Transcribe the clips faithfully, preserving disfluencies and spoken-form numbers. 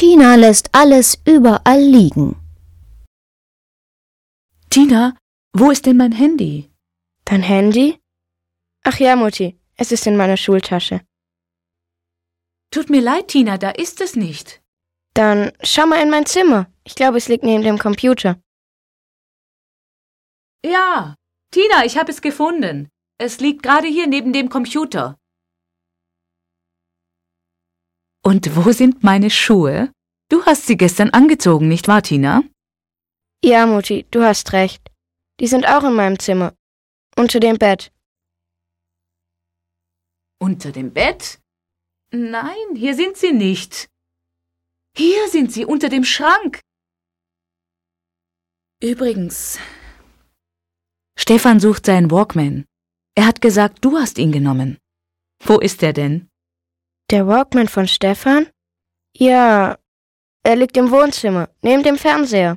Tina lässt alles überall liegen. Tina, wo ist denn mein Handy? Dein Handy? Ach ja, Mutti, es ist in meiner Schultasche. Tut mir leid, Tina, da ist es nicht. Dann schau mal in mein Zimmer. Ich glaube, es liegt neben dem Computer. Ja, Tina, ich habe es gefunden. Es liegt gerade hier neben dem Computer. Und wo sind meine Schuhe? Du hast sie gestern angezogen, nicht wahr, Tina? Ja, Mutti, du hast recht. Die sind auch in meinem Zimmer. Unter dem Bett. Unter dem Bett? Nein, hier sind sie nicht. Hier sind sie, unter dem Schrank. Übrigens, Stefan sucht seinen Walkman. Er hat gesagt, du hast ihn genommen. Wo ist er denn? Der Walkman von Stefan? Ja, er liegt im Wohnzimmer, neben dem Fernseher.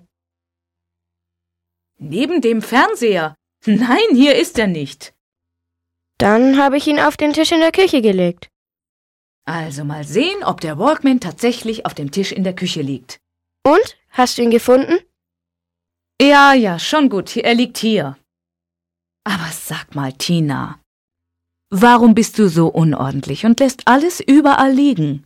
Neben dem Fernseher? Nein, hier ist er nicht. Dann habe ich ihn auf den Tisch in der Küche gelegt. Also mal sehen, ob der Walkman tatsächlich auf dem Tisch in der Küche liegt. Und? Hast du ihn gefunden? Ja, ja, schon gut, er liegt hier. Aber sag mal, Tina, warum bist du so unordentlich und lässt alles überall liegen?